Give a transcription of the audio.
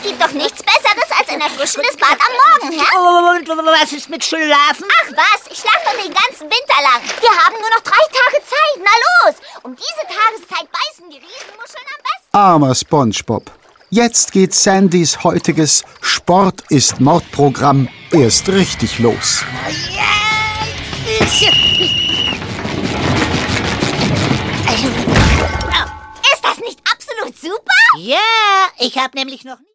gibt doch nichts Besseres als ein erfrischendes Bad am Morgen, hä? Und was ist mit Schlafen? Ach was, ich schlafe doch den ganzen Winter lang. Wir haben nur noch 3 Tage Zeit, na los! Um diese Tageszeit beißen die Riesenmuscheln am besten. Armer SpongeBob. Jetzt geht Sandys heutiges Sport ist Mord-Programm erst richtig los. Ist das nicht absolut super? Ja, ich habe nämlich noch nie...